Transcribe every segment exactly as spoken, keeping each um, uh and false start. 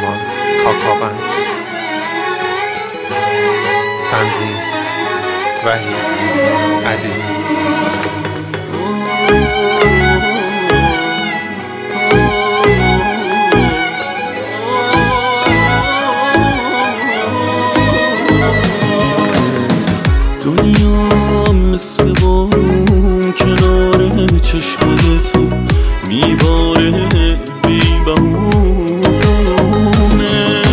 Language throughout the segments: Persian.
سلیمان کاکاوند. تنظیم وحید عدیل. دنیا مثل بارون کنار چشمای تو میباره بی بهونه.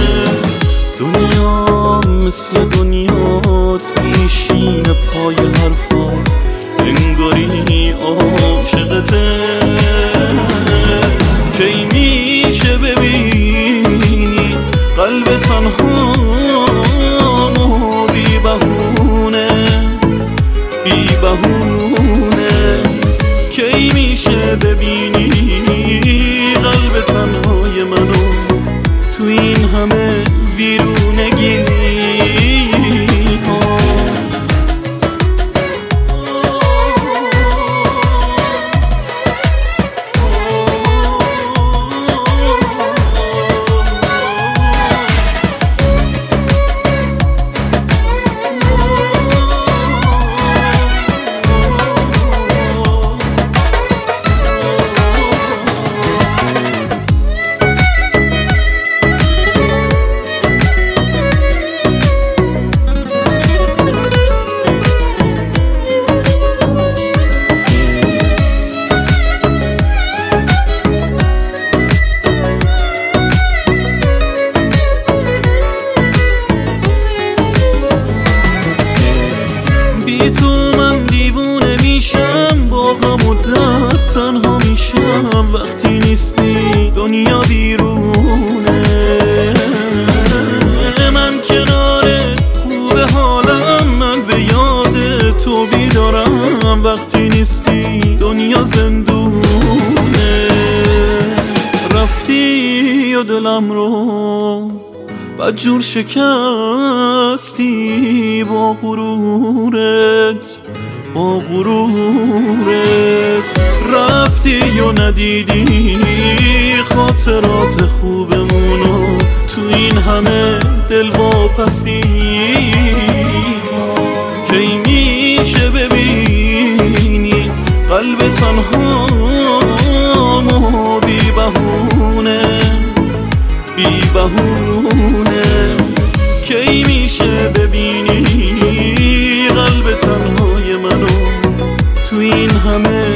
دنیا مثل دنیات میشینه پای حرفات، انگاری عاشقته. کی میشه ببینی قلب تنهامو بی بهونه بی بهونه. کی میشه ببینی قلب تنهای منو تو این همه ویرونگی ها. بی تو من دیوونه میشم، با غم و درد تنها میشم. وقتی نیستی دنیا بیرونه، من کنار خوب حالم، من به یاد تو بیدارم. وقتی نیستی دنیا زندونه. رفتی و دلم رو بدجور شکستی با غرورت با غرورت. رفتی و ندیدی خاطرات خوبمونو تو این همه دل واپسی ها. کی میشه ببینی قلب تنهامو بی بهونه بی بهونه. کی میشه ببینی قلب تنهای منو تو این همه